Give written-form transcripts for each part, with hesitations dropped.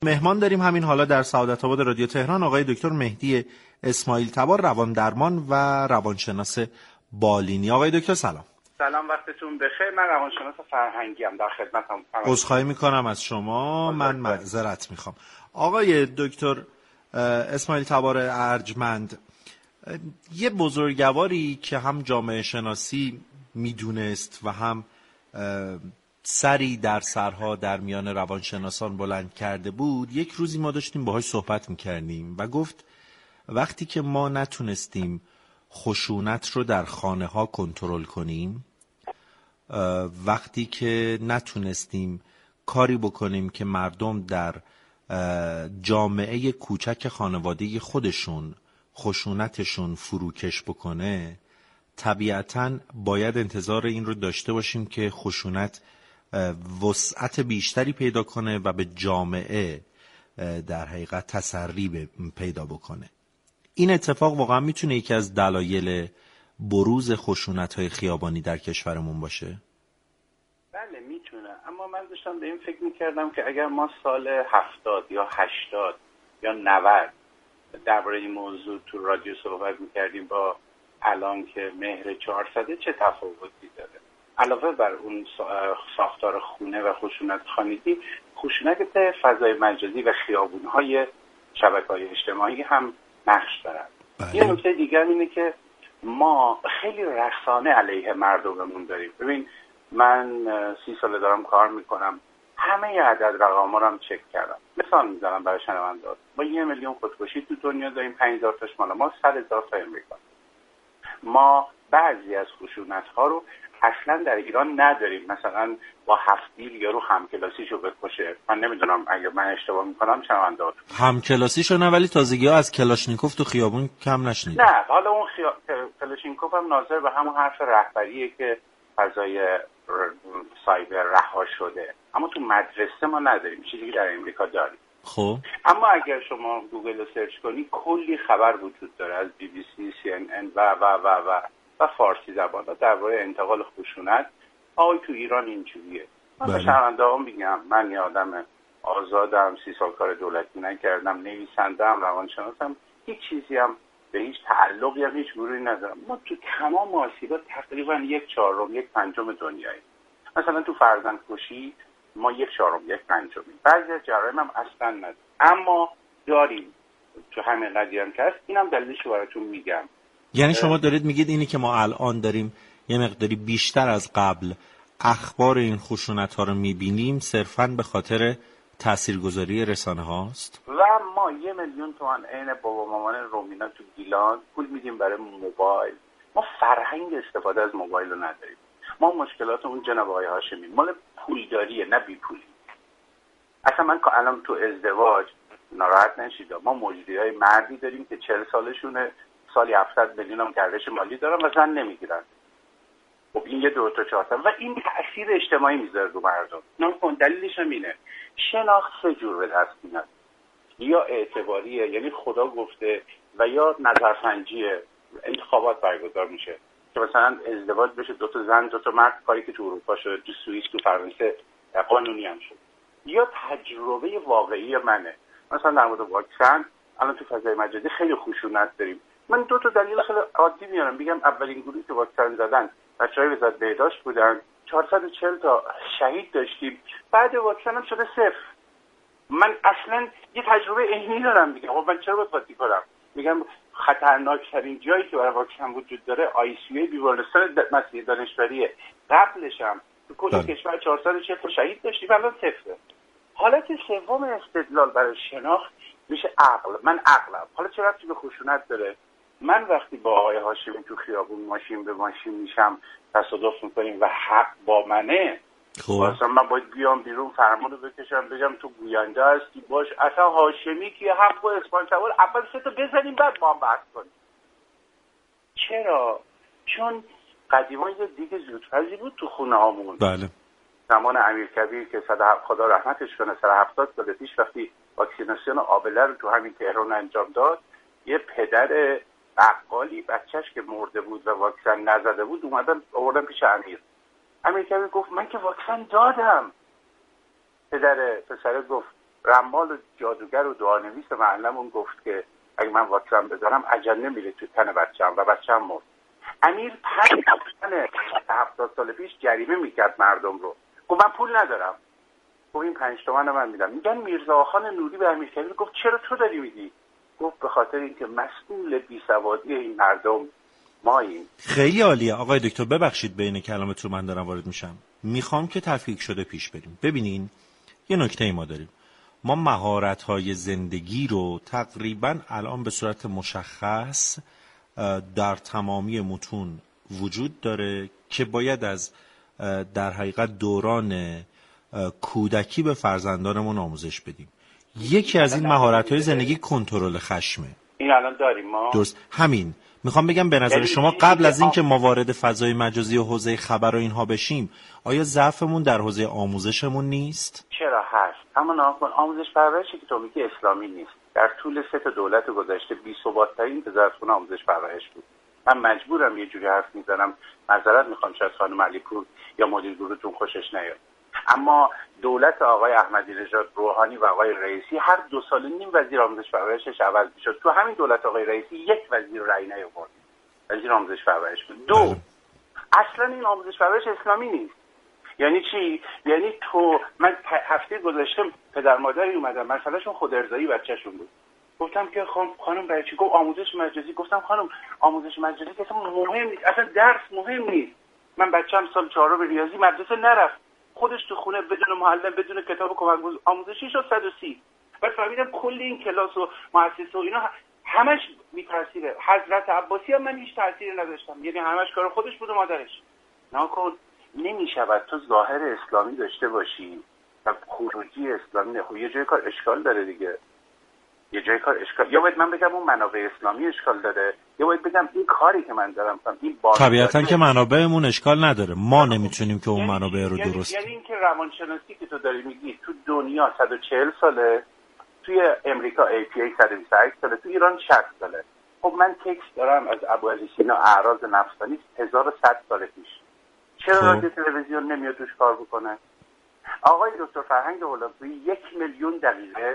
مهمان داریم همین حالا در سعادت آباد رادیو تهران آقای دکتر مهدی اسماعیل تبار، روان درمان و روانشناس بالینی. آقای دکتر سلام. سلام، وقتتون بخیر. من روانشناس فرهنگی ام، در خدمتم. عذرخواهی میکنم از شما، من معذرت میخوام. آقای دکتر اسماعیل تبار ارجمند، یه بزرگواری که هم جامعه شناسی میدونست و هم سری در سرها در میان روانشناسان بلند کرده بود، یک روزی ما داشتیم باهاش صحبت میکردیم و گفت وقتی که ما نتونستیم خشونت رو در خانه ها کنترل کنیم، وقتی که نتونستیم کاری بکنیم که مردم در جامعه کوچک خانوادگی خودشون خشونتشون فروکش بکنه، طبیعتاً باید انتظار این رو داشته باشیم که خشونت وسعت بیشتری پیدا کنه و به جامعه در حقیقت تسری پیدا بکنه. این اتفاق واقعا میتونه یکی از دلایل بروز خشونت‌های خیابانی در کشورمون باشه؟ بله میتونه، اما من داشتم به این فکر میکردم که اگر ما سال 70 یا 80 یا 90 درباره این موضوع تو رادیو صحبت میکردیم با الان که مهر 400 چه تفاوتی داره؟ علاوه بر اون ساختار خونه و خشونت خانگی، خشونت فضای مجازی و خیابون‌های شبکه‌های اجتماعی هم نقش دارن. یه نکته دیگر اینه که ما خیلی رسانه علیه مردممون داریم. ببین، من 30 ساله دارم کار میکنم، همه عدد رقم رو هم چک کردم. مثال میزنم برای شنونده‌ها، ما 1 میلیون خودکشی تو دنیا داریم، 5000 تاش مال ما، 100,000 تا امریکا. ما بعضی از خشونت‌ها رو اصلا در ایران نداریم. مثلا با 7 دیل یارو همکلاسیشو بکشه. من نمیدونم، اگه من اشتباه میکنم شنونده‌ها همکلاسیشو نه، ولی تازگی‌ها از کلاشنیکوف تو خیابون کم نشنیدم. نه، حالا اون کلاشنیکوف هم ناظر به همون حرف رهبریه که فضای سایبر رها شده، اما تو مدرسه ما نداریم، چیزی که در امریکا داریم. خب اما اگر شما گوگل رو سرچ کنی، کلی خبر وجود داره از BBC، CNN و فارسی زبان درباره انتقال خشونت. تو ایران اینجوریه. من به شنونده‌ها میگم، من یه آدم آزادم، 30 سال کار دولتی نکردم، نویسنده‌ام، روانشناسم، هیچ چیزی هم به هیچ تعلقی هم هیچ گروهی ندارم. ما تو تمام آسیبا تقریبا 1/4 1/5 دنیاییم. مثلا تو فرزندکشی ما 1/4 1/5. بعضی از جرایم هم اصلا نداریم، اما داریم. تو همین قضیه هم که هست، اینم دلیلش رو براتون میگم. یعنی شما دارید میگید اینی که ما الان داریم یه مقداری بیشتر از قبل اخبار این خشونت ها رو میبینیم صرفاً به خاطر تاثیرگذاری رسانه هاست؟ و ما 1 میلیون تومان عین بابا مامان رومینا تو گیلان پول میدیم برای موبایل. ما فرهنگ استفاده از موبایل رو نداریم. ما مشکلات اون جناب آقای هاشمی مال پولداریه، نه بی پولی. اصلا من که الان تو ازدواج ناراحت نشید، ما مجریای مردی داریم که 40 سالشونه، سالی 700 میلیون هم گردش مالی دارن و زن نمیگیرن. خب این یه 2 تا 4 تا و این تاثیر اجتماعی میذاره رو مردم. نکن دلیلش هم اینه، شناخت 3 جور به دست میاد. یا اعتباریه، یعنی خدا گفته، و یا نظرسنجی انتخابات برگزار میشه که مثلا ازدواج بشه 2 تا زن 2 تا مرد، کاری که تو اروپا شده، تو سوئیس، تو فرانسه قانونی هم شد. یا تجربه واقعی منه. مثلا در مورد واکسن الان تو فضای مجازی خیلی خشونت داریم. من 2 تا دلیل خیلی عادی میارم، میگم اولین گروهی که واکسن زدن بچهای وزارت بهداشت بودن، 440 تا شهید داشتیم، بعد واکسن هم شده 0. من اصلا یه تجربه عینی دارم دیگه. خب من چرا باید قاطی کنم؟ میگم خطرناکترین جایی که برای واکسن وجود داره آی سی یو بیمارستان مسیح دانشوریه. قبلش هم تو کل کشور 440 تا شهید داشتیم، الان 0. حالت سوم استدلال برای شناخت میشه عقل. من عقلم. حالا چه ربطی به خشونت داره؟ من وقتی با آقای هاشمی تو خیابون ماشین به ماشین میشم، تصادف میکنیم و حق با منه، اصلا من باید بیام بیرون فرمانو بکشم بگم تو گوینده هستی باش، اصلا هاشمی که حق و اسپانسر اول 3 تا بزنیم بعد با هم بحث کنیم. چرا؟ چون قدیما یه دیگه زودپزی بود تو خونه هامون. بله. زمان امیرکبیر که خدا رحمتش کنه 170 سال پیش وقتی واکسیناسیون آبله رو تو همین تهران انجام داد، یه پدر بقالی بچهش که مرده بود و واکسن نزده بود اومدن آوردن پیش امیرکبیر گفت من که واکسن دادم. پسر گفت رمال و جادوگر و دعانویس محلمون گفت که اگه من واکسن بزنم اجل نمیره تو تن بچه‌ام و بچه‌م مرد. امیر 70 سال پیش جریمه میکرد مردم رو. گفت من پول ندارم. گفت این 5 تومن من میدم. میگن میرزا آخان نوری به امیرکبیر گفت چرا تو داری میدی؟ گفت به خاطر اینکه مسئول بیسوادی این مردم ماییم. خیلی عالیه آقای دکتر، ببخشید بین کلامت رو من دارم وارد میشم. میخوام که تفکیک شده پیش بریم. ببینین یه نکته ما داریم، ما مهارت‌های زندگی رو تقریباً الان به صورت مشخص در تمامی متون وجود داره که باید از در حقیقت دوران کودکی به فرزندانمون آموزش بدیم. یکی از این مهارت‌های زندگی کنترل خشمه. این الان داریم ما. درست همین. میخوام بگم به نظر شما قبل از این که ما وارد فضای مجازی و حوزه خبر و اینها بشیم، آیا ضعفمون در حوزه آموزشمون نیست؟ چرا هست؟ اما آموزش پرورشی که تو میگی اسلامی نیست. در طول 3 دولت گذشته بی‌ثبات‌ترین وزارتخونه آموزش پرورش بود. من مجبورم یه جوری حرف میزنم، معذرت میخوام شاید خانم علیپور یا مدیر گروهتون خوشش نیاد، اما دولت آقای احمدی نژاد روحانی و آقای رئیسی هر 2 سال و نیم وزیر آموزش پرورشش عوض میشد. تو همین دولت آقای رئیسی 1 وزیر رأی نیاورد، وزیر آموزش پرورش بود. 2 اصلا این آموزش پرورش اسلامی نیست. یعنی چی؟ یعنی من هفته گذشته پدر مادری اومدن، مسئلهشون خود ارضایی بچه‌شون بود. گفتم که خانم برای چی؟ گفت آموزش مجازی. گفتم خانم آموزش مجازی که اصلا مهم نیست، اصلا درس مهم نیست. من بچه‌م سال 4 ریاضی مدرسه نرفت، خودش تو خونه بدون معلم بدون کتاب کمک آموزشی شد 130. بعد فهمیدم کل این کلاس و مؤسسه و اینا همش بی تاثیره. حضرت عباسی هم من هیچ تاثیری نداشتم، یعنی همش کار خودش بود و مادرش. نکن نمیشود تو ظاهر اسلامی داشته باشی و خروجی اسلامی نه. خب یه جای کار اشکال داره دیگه، یه جای کار اشکال، یا باید من بگم اون منابع اسلامی اشکال داره، یا باید بگم این کاری که من دارم کنم این طبیعتاً که منابعمون اشکال نداره، ما نمیتونیم که اون منابع رو درست یعنی اینکه روانشناسی که تو داری میگی تو دنیا 140 ساله، توی امریکا APA 128 ساله، تو ایران 60 ساله. خب من تکست دارم از ابوعلی سینا اعراض نفسانی 1100 سال پیش. چرا رادیو تلویزیون نمیاد توش کار بکنه؟ آقای دکتر فرهنگ هولابی 1 میلیون دقیقه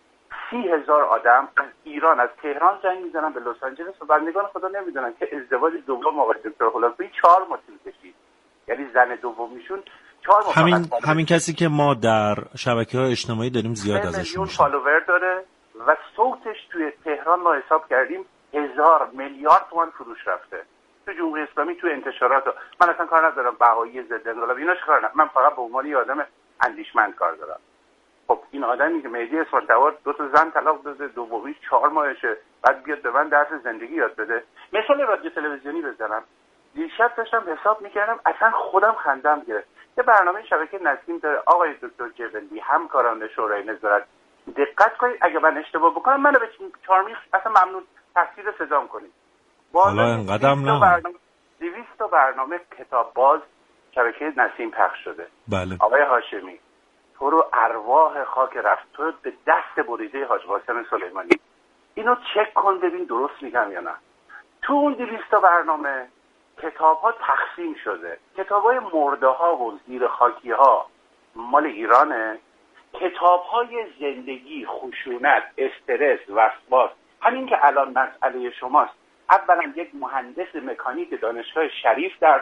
30,000 آدم از ایران از تهران زنگ میزنن به لس آنجلس و بندگان خدا نمیدونن که ازدواج دوم آقای دکتر هولابی 4 ماه طول کشید. یعنی زن دومیشون 4 ماه. همین کسی که ما در شبکه‌های اجتماعی داریم زیاد ازش میلیون فالوور داره و صوتش توی تهران ما حساب کردیم 1000 میلیارد تومان فروش رفته. تو جمهوری اسلامی تو انتشارات من اصلا کار ندارم، بهایی ضد انقلاب ایناش کار ندارم، من فقط به عنوان یه آدم اندیشمند کار دارم. خب این آدمی که مهدی اسماعیل 2 تا زن طلاق داده، دومی 4 ماهشه، بعد بیاد به من درس زندگی یاد بده. مثال رادیو تلویزیونی بزنم، دیشب داشتم حساب میکردم اصلا خودم خندم گرفت. یه برنامه شبکه نسیم داره آقای دکتر جبلی، همکاران شورای نظارت، دقت کنید اگه من اشتباه بکنم منو به چارمیخ اصلا ممنون تفسیر صدام کنید. حالا اینقدرم نه. 200 تا برنامه کتاب باز شبکه نسیم پخش شده. بله. آقای هاشمی تو رو ارواح خاک رفت، تو به دست بریده حاج قاسم سلیمانی. اینو چک کن ببین درست میگم یا نه. تو اون 200 تا برنامه کتاب ها تقسیم شده، کتاب های مرده ها و زیر خاکی ها مال ایرانه، کتاب های زندگی، خشونت، استرس، وسواس، همین که الان مسئله شماست. اولا یک مهندس مکانیک دانشگاه شریف درس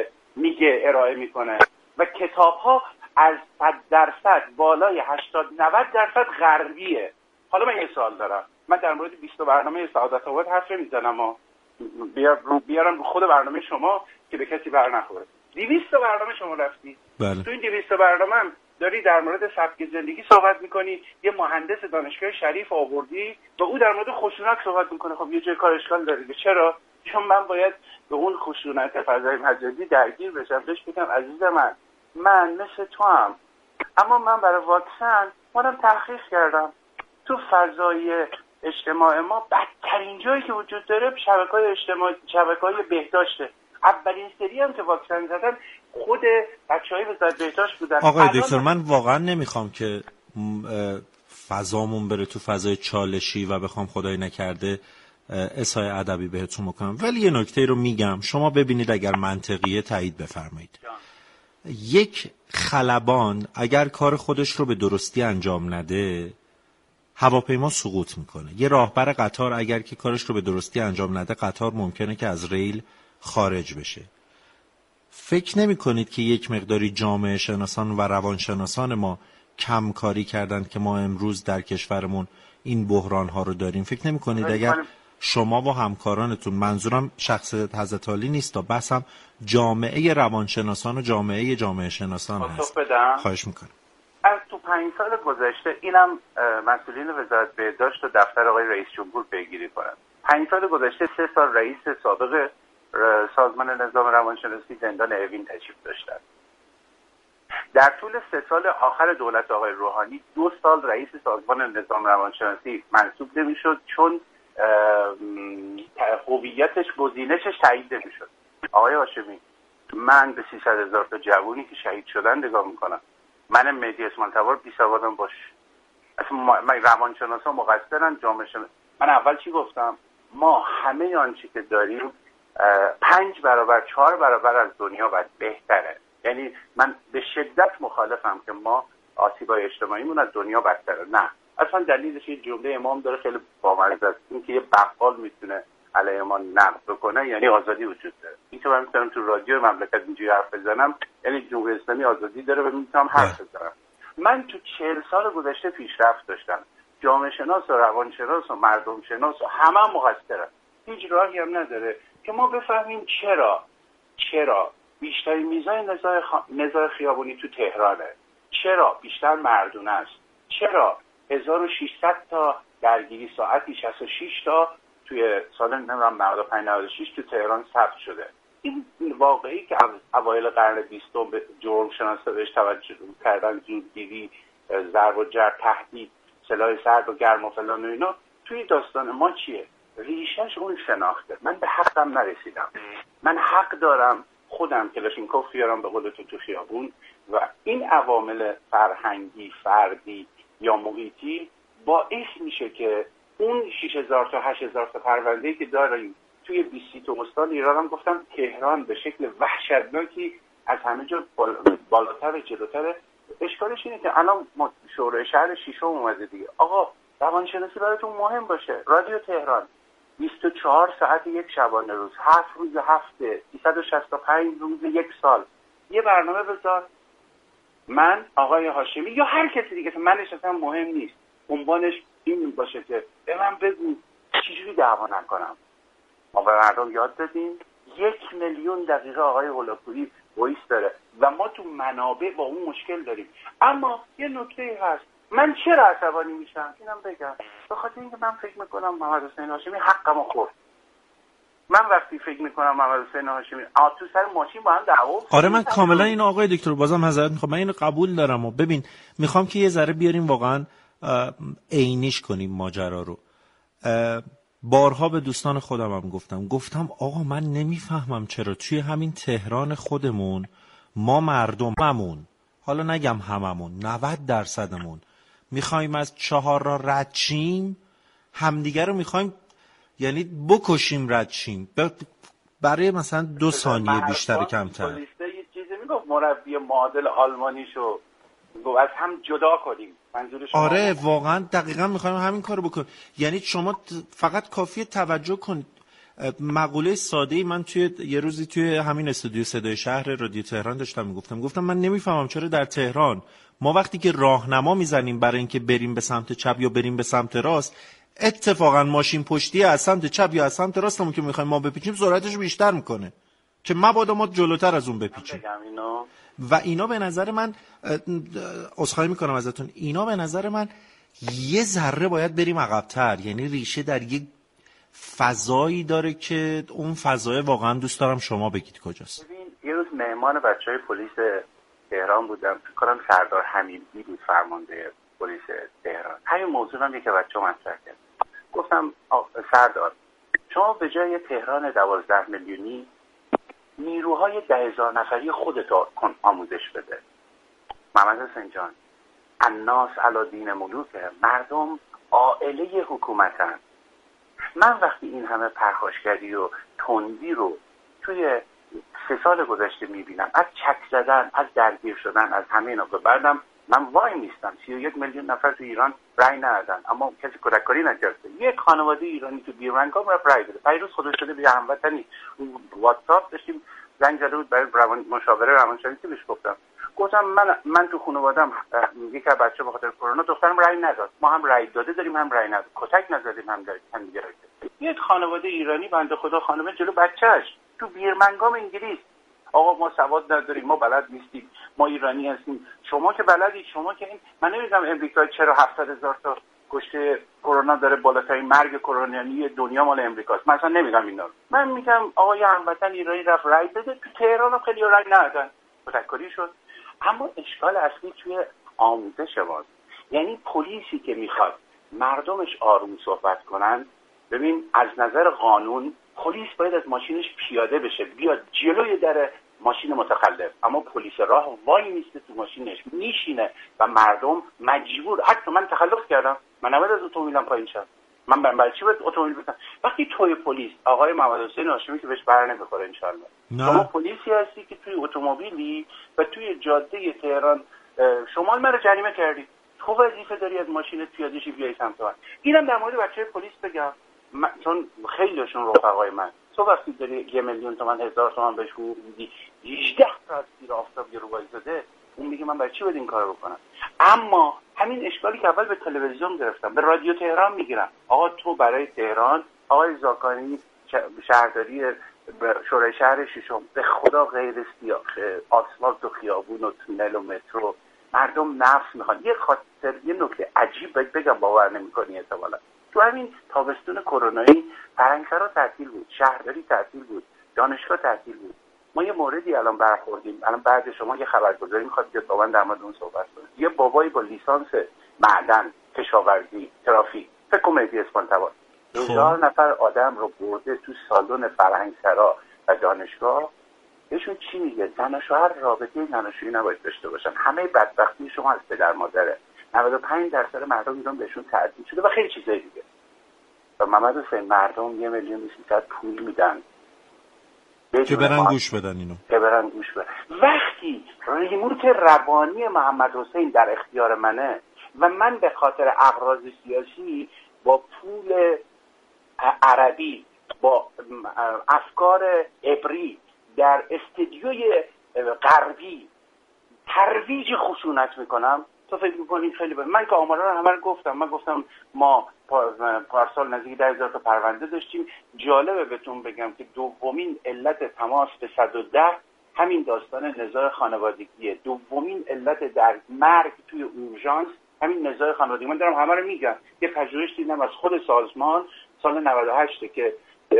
میگه ارائه میکنه و کتاب ها از 100% بالای 80-90% غربیه. حالا من یه سوال دارم، من در مورد 20 برنامه سعادت آباد حرف نمیزنم و بیارم رو خود برنامه شما که به کسی بر نخوره. 200 برنامه شما رفتی. بله. تو این 200 برنامه هم داری در مورد سبک زندگی صحبت میکنی، یه مهندس دانشگاه شریف آوردی و او در مورد خشونت صحبت میکنه. خب یه جای کار اشکال داره. چرا؟ چون من باید به اون خشونت فضای مجازی درگیر بشم، بهش بگم عزیز من مثل تو هم، اما من برای واکسن منم تحقیق کردم. تو فضای اجتماع ما بدترین جایی که وجود داره شبکه‌های اجتماعی، شبکه‌های بهداشته. اولین سری هم که واکسن زدن خود بچه‌های وزارت بهداشت بودن. آقای دکتر من واقعا نمیخوام که فضامون بره تو فضای چالشی و بخوام خدای نکرده اسای ادبی بهتون بکنم، ولی یه نکته رو میگم شما ببینید اگر منطقیه تایید بفرمایید. یک خلبان اگر کار خودش رو به درستی انجام نده هواپیما سقوط میکنه. یه راهبر قطار اگر که کارش رو به درستی انجام نده قطار ممکنه که از ریل خارج بشه. فکر نمی کنید که یک مقداری جامعه شناسان و روانشناسان ما کم کاری کردند که ما امروز در کشورمون این بحران ها رو داریم؟ فکر نمی کنید اگر شما و همکارانتون، منظورم شخص حضرت عالی نیست، بحثم جامعه روانشناسان و جامعه شناسان هست. خواهش میکنم. از تو 5 سال گذشته اینم مسئولین وزارت بهداشت و دفتر آقای رئیس جمهور پیگیری کنند. 5 سال گذشته 3 سال رئیس سابق سازمان نظام روانشناسی زندان اوین تشریف داشتند. در طول 3 سال آخر دولت آقای روحانی 2 سال رئیس سازمان نظام روانشناسی منصوب نمی‌شد چون هویتش گزینشش تایید نمی‌شد. آقای هاشمی، من به 300,000 تا جوونی که شهید شدن نگاه میکنم. من مهدی اسماعیل تبار بی سوادم باش. اصلا روانشناسا مقصرن، جامعه شناسا. من اول چی گفتم؟ ما همه آنچه که داریم 5 برابر 4 برابر از دنیا باید بهتره. یعنی من به شدت مخالفم که ما آسیب‌های اجتماعیمون از دنیا بدتره. نه، اصلا دلیلش یه جمله امام داره خیلی بامزه است، این که یه بقال میتونه علیه ما نقد بکنه یعنی آزادی وجود داره. این که من میتونم تو رادیو مملکت اینجوری حرف بزنم یعنی جمهوری اسلامی آزادی داره و میتونم حرف بزنم. من تو 40 سال گذشته پیشرفت داشتم. جامعه شناس و روانشناس و مردم شناس و همه مقصرن. هیچ راهی هم نداره که ما بفهمیم چرا بیشترین میزان نزاع خیابونی تو تهرانه، چرا بیشتر مردونه است، چرا 1600 تا درگیری ساعتی 66 تا توی سال 95-96 تو تهران ثبت شده. این واقعی که اوایل قرن 20 به جرم شناسا بهش توجه کردن، زورگیری، ضرب و جرح، تهدید، سلاح سرد و گرم و فلان و اینا، توی داستان ما چیه؟ ریشش اون شناخته. من به حقم نرسیدم. من حق دارم خودم کلاشینکوف بیارم به قول تو خیابون و این عوامل فرهنگی، فردی یا محیطی باعث میشه که اون 6000 تا 8000 تا پرونده‌ای که داریم توی 20 تا استان ایران، هم گفتم تهران به شکل وحشتناکی از همه جا بالاتر و جلوتره. اشکالش اینه که الان شورای شهر شیشم اومده دیگه. آقا روانشناسی براتون مهم باشه، رادیو تهران 24 ساعت یک شبانه روز، 7 روز هفته، 365 روز یک سال یه برنامه بذار. من آقای هاشمی یا هر کسی دیگه، منش اصلا مهم نیست، عنوانش این باشه که به من بگو چجوری دعوا نکنم. ما به مردم یاد دادیم 1,000,000 دقیقه آقای هولاکویی وایس داره و ما تو منابع با اون مشکل داریم. اما یه نکته هست، من چرا عصبانی میشم اینم بگم. به خاطر اینکه من فکر میکنم محمد حسین هاشمی حقمو خورد. من وقتی فکر میکنم محمد حسین هاشمی تو سر ماشین با هم دعوا. آره من کاملا اینو آقای دکتر بازم معذرت میخوام، من اینو قبول دارم و ببین میخوام که یه ذره بیاریم واقعا عینیش کنیم ماجرا رو. بارها به دوستان خودم هم گفتم آقا من نمیفهمم چرا توی همین تهران خودمون ما مردممون، حالا نگم هممون، 90% میخوایم از 4 را رد شیم، همدیگه رو میخوایم یعنی بکشیم رد شیم برای مثلا 2 ثانیه بیشتر کمتر. یه چیزی میگفت مربی معادل آلمانیشو از هم جدا کنیم. آره واقعا دقیقاً میخوایم همین کارو بکنیم. یعنی شما فقط کافیه توجه کنید. مقوله ساده‌ای من توی یه روزی توی همین استودیو صدای شهر رادیو تهران داشتم میگفتم من نمیفهمم چرا در تهران ما وقتی که راهنما میزنیم برای اینکه بریم به سمت چپ یا بریم به سمت راست، اتفاقا ماشین پشتی از سمت چپ یا از سمت راستمون که میخوایم ما بپیچیم سرعتش بیشتر میکنه که مبادا ما جلوتر از اون بپیچیم. و اینا به نظر من، عذرخواهی میکنم ازتون، اینا به نظر من یه ذره باید بریم عقب‌تر. یعنی ریشه در یک فضایی داره که اون فضای واقعا دوست دارم شما بگید کجاست. ببین یه روز مهمان بچهای پلیس تهران بودم، فکر کنم سردار حمیدی بود فرمانده پلیس تهران. همین موضوع هم یکی بچه‌ها مطرح کرد. گفتم سردار شما به جای تهران 12 میلیونی نیروهای 10,000 نفری خودت آموزش بده. محمد حسین جان، الناس علی دین ملوکه، مردم عائله حکومتن. من وقتی این همه پرخاشگری و تندی رو توی 3 سال گذشته میبینم، از چک زدن، از درگیر شدن، از همه اینا. بعدم من وای میستم 31 میلیون نفر تو ایران رای ندادن اما کسی کودککاری نکرده. یک خانواده ایرانی تو بیرمنگام رفت رای بده. پیروز خودش شده به هموطنی واتساپ داشتیم زنگ زده بود برای مشاوره روانشناسی. بهش گفتم من تو خانواده‌ام یک بچه به خاطر کرونا دخترم رای نداد، ما هم رای داده داریم هم رای نداد، کتک نزدیم هم دیگه. یک خانواده ایرانی بنده خدا خانم جلو بچه‌اش تو بیرمنگام انگلیس، آقا ما سواد نداریم، ما بلد نیستیم، ما ایرانی هستیم، شما که بلدید، شما که این. من نمیدونم امریکا چرا 700,000 تا کشته کرونا داره، بالاترین مرگ کرونایی دنیا مال امریکاست. مثلا نمیگم اینا، من میگم آقا یه هموطن ایرانی رفت رای بده. تو تهران هم خیلی رای ندادن، کتککاری شد. اما اشکال اصلی توی آموزش ماست. یعنی پلیسی که میخواد مردمش آروم صحبت کنن، ببین از نظر قانون پلیس باید از ماشینش پیاده بشه بیاد جلوی در ماشین متخلف، اما پلیس راه وای میسته تو ماشینش میشینه و مردم مجبور. حتی من تخلف کردم، من نباید از اتومبیلم پایین شم، من برای چی باید اتومبیل بزنم؟ وقتی توی پلیس آقای محمد حسین هاشمی که بهش بر نمیخوره ان شاءالله، شما پلیسی هستی که توی اتومبیلی و توی جاده تهران شمال مرا جریمه کردی، تو وظیفه داری از ماشینت پیاده شی بیای سمت من. اینم در مورد بچه پلیس بگم، چون خیلیشون رفقای من، تو وقتی داری 1 میلیون تومان 1000 تومان بهش حقوق میدی 18 تا از زیر آفتاب یه روبای زده، اون میگه من برای چی باید این کارو بکنم؟ اما همین اشکالی که اول به تلویزیون گرفتم به رادیو تهران میگیرم، آقا تو برای تهران آقای زاکانی شهرداری شورای شهر ششم به خدا غیر آسفالت و خیابون و تونل و مترو مردم نفس میخوان. یه خاطر یه نکته عجیب بگم باور نمیکنی احتمالاً، تو همین تابستون کرونایی فرنگسرا تعطیل بود، شهرداری تعطیل بود، دانشگاه تعطیل بود. ما یه موردی الان برخوردیم، الان بعد شما یه خبرگزاری میخواد بیاد با من در مورد اون صحبت کنه. یه بابایی با لیسانس معدن، کشاورزی، ترافیک، فکر کنم مهدی اسپانتبار 1000 نفر آدم رو برده تو سالن فرهنگسرا و دانشگاه. بهشون چی میگه؟ زن و شوهر رابطه زناشویی نباید داشته باشن. همه بدبختی شما از پدر مادره. 95% مردم ایران بهشون تعدیل شده و خیلی چیزای دیگه. و محمد حسین مردم 1,300,000 پول میدن که برن گوش بدن اینو. که برن گوش بدن. وقتی ریموت روانی محمد حسین در اختیار منه و من به خاطر اغراض سیاسی با پول عربی، با افکار عبری در استدیوی غربی ترویج خشونت میکنم، تو فکر میکنید خیلی من که آمارا رو همه رو گفتم. من گفتم ما پارسال نزدیک 10,000 تا پرونده داشتیم. جالبه بهتون بگم که دومین علت تماس به 110 همین داستان نزاع خانوادگیه. دومین علت در مرگ توی اورژانس همین نزاع خانوادگی. من دارم همه رو میگم. یه پژوهش دیدم از خود سازمان سال 98 که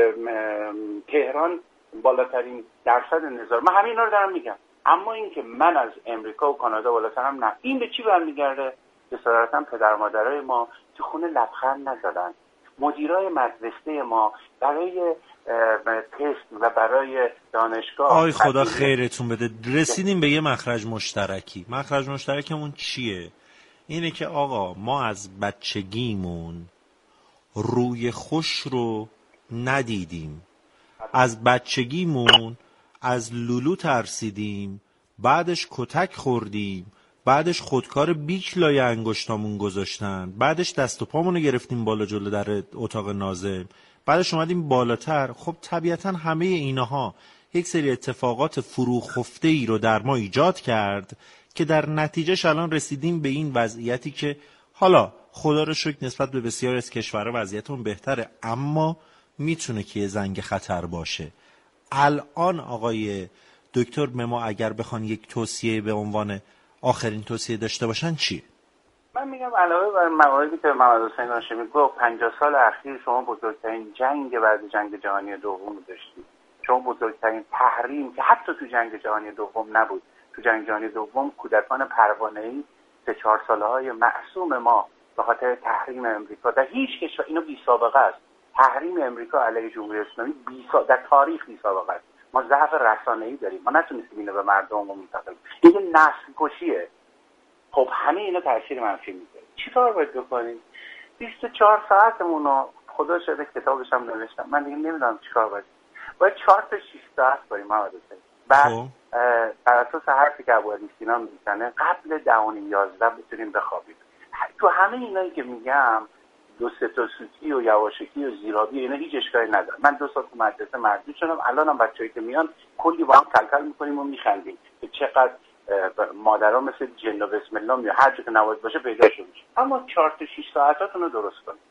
تهران بالاترین درصد نزاع، من همین رو دارم میگم. اما این که من از امریکا و کانادا بالاترم، نه. این به چی برمیگرده؟ جسارتا پدر مادرای ما تو خونه لبخند نزدن. مدیرای مدرسه ما برای تست و برای دانشگاه، آی خدا خیرتون بده، رسیدیم به یه مخرج مشترکی. مخرج مشترکمون چیه؟ اینه که آقا ما از بچگیمون روی خوش رو ندیدیم، از بچگیمون از لولو ترسیدیم، بعدش کتک خوردیم، بعدش خودکار بیک لای انگشتامون گذاشتن، بعدش دست و پامونو گرفتیم بالا جلو در اتاق ناظم، بعدش اومدیم بالاتر. خب طبیعتا همه اینها یک سری اتفاقات فروخفته ای رو در ما ایجاد کرد که در نتیجهش الان رسیدیم به این وضعیتی که حالا خدا رو شکر نسبت به بسیاری از کشورها وضعیتمون بهتره، اما میتونه که یه زنگ خطر باشه. الان آقای دکتر مما اگر بخوان یک توصیه به عنوان آخرین توصیه داشته باشن چیه؟ من میگم علاوه بر مواردی که محمد حسین هاشمی گفت، 50 سال اخیر شما بزرگترین جنگ بعد جنگ جهانی دوم داشتید. شما بزرگترین تحریم که حتی تو جنگ جهانی دوم نبود. تو جنگ جهانی دوم کودکان پروانه‌ای 3-4 ساله‌های معصوم ما به خاطر تحریم امریکا در هیچ کشور، اینو بی سابقه است. تحریم امریکا علیه جمهوری اسلامی در تاریخ بی سابقه است. ما ضعف رسانه‌ای داریم. ما نتونستیم اینو به مردم منتقل کنیم. این نسل کشیه. خب همه اینا تاثیر منفی میذاره. چیکار باید بکنیم؟ 24 ساعتمون رو خدا شده کتابش هم نوشتم. من دیگه نمیدونم چیکار باید. باید 4 تا 6 ساعت بریم محمد حسین. بعد بر اساس حرفی که ابوعلی سینا میزنه قبل 10:11 بتونیم بخوابیم. تو همه اینایی که میگم 2-3 تا سوتی و یواشکی و زیرابی اینا هیچ اشکالی نداره. من 2 سال تو مدرسه مردود شدم، الانم بچه‌ای که میان کلی با هم کلکل میکنیم و میخندیم که چقدر مادرها مثل جن و بسم الله میاد هر جا که نواز باشه پیداشون میشه. اما 4 تا 6 ساعتاتون رو درست کنید.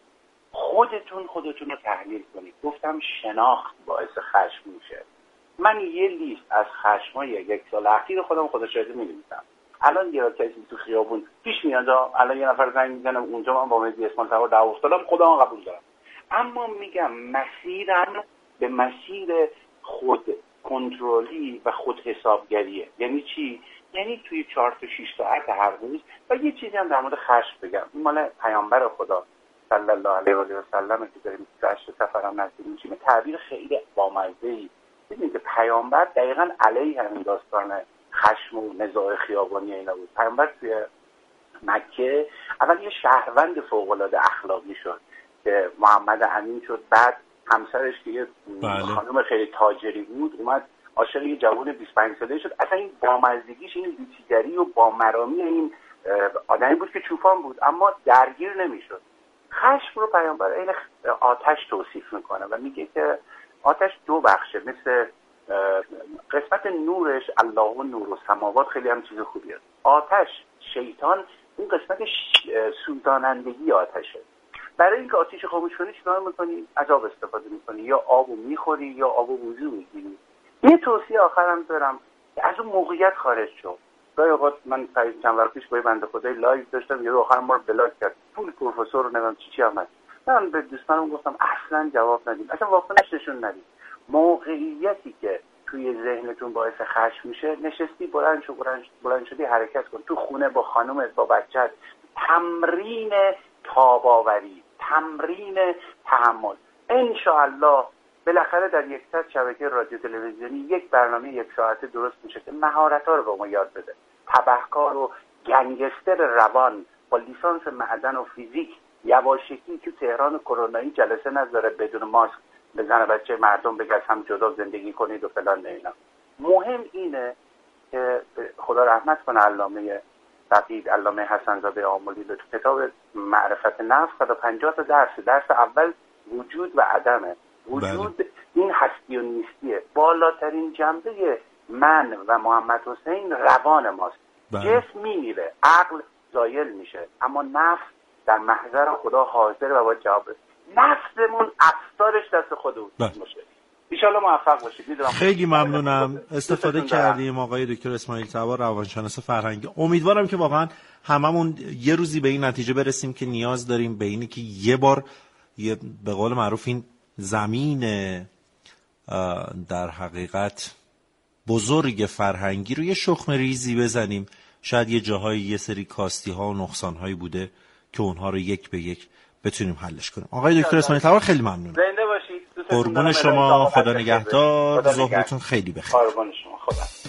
خودتون رو تحلیل کنید. گفتم شناخت باعث خشم میشه. من یه لیست از خشمای 1 سال اخیر خودم خدا شاهده می‌نویسم. الان یه کسی تو خیابون پیش میاد، الان یه نفر زنگ میزنه اونجا، من با مهدی اسماعیل تبار دعوا افتادم، خودم قبول دارم. اما میگم مسیرم به مسیر خود کنترلی و خود حسابگریه. یعنی چی؟ یعنی توی 4 تا 6 ساعت هر روز. و یه چیزی هم در مورد خشم بگم، این مال پیامبر خدا صلی الله علیه و سلم که داریم 28 سفرم نزدیک میشیم، تعبیر خیلی بامزه‌ای. ببینید که پیامبر دقیقاً علیه همین داستان خشم و نزاع خیابانی اینا بود. پیامبر توی مکه اول یه شهروند فوق‌العاده اخلاقی شد که محمد امین شد، بعد همسرش که یه خانم خیلی تاجری بود اومد عاشق یه جوان 25 ساله شد. اصلا این بامزدگیش، این بی‌تیگری و بامرامی این آدمی بود که چوپان بود اما درگیر نمیشد. خشم رو پیامبر این آتش توصیف میکنه و میگه که آتش 2 بخشه، مثل قسمت نورش الله و نور و سماوات خیلی هم چیز خوبیه. آتش شیطان این قسمت سوزانندگی آتشه. برای اینکه آتش خاموش کنی چیکار میکنی؟ از آب استفاده میکنی، یا آبو میخوری یا آبو وضو میگیری. یه توصیه آخرم دارم که از اون موقعیت خارج شو. گاهی اوقات من چند وقت پیش با بنده خدای لایو داشتم، یه آخر ما رو بلاک کرد، پول پروفسور رو نمیدونم چی آمد. من به دوستانم گفتم اصلا جواب ندید، اصلا واکنش نشون ندید. موقعیتی که توی ذهنتون باعث خشم میشه، نشستی بلند شدی حرکت کن. تو خونه با خانومت با بچت تمرین تاباوری، تمرین تحمل. انشاءالله بالاخره در یک ساعت شبکه رادیو تلویزیونی یک برنامه 1 ساعته درست میشه که مهارت‌ها رو به ما یاد بده. تبهکار و گنگستر روان با لیسانس معدن و فیزیک یواشکی که تهران کرونایی جلسه نذاره بدون ماسک بزنه بچه مردم بگه هم جدا زندگی کنید و فلان. اینا مهم اینه که خدا رحمت کنه علامه فقید علامه حسن زاده آملی تو کتاب معرفت نفس 150 تا درس اول وجود و عدمه. وجود این هستی و نیستیه. بالاترین جنبه من و محمد حسین روان ماست. جسم میمیره، عقل زایل میشه، اما نفس در محضر خدا حاضر و باید جواب بده. نفسمون افسارش دست خودمون باشه. انشالله موفق باشید. خیلی ممنونم. استفاده کردیم آقای دکتر اسماعیل تبار، روانشناس فرهنگی. امیدوارم که واقعا هممون یه روزی به این نتیجه برسیم که نیاز داریم به اینی که یه بار به قول معروف این زمین در حقیقت بزرگ فرهنگی رو یه شخم ریزی بزنیم. شاید یه جاهای یه سری کاستی ها و نقصان هایی بوده که اونها رو یک به یک بتونیم حلش کنیم. آقای دکتر اسماعیل تبار خیلی ممنونم. زنده باشید. قربون شما، خدا نگهدار. ظهرتون خیلی بخیر. قربون شما، خدا.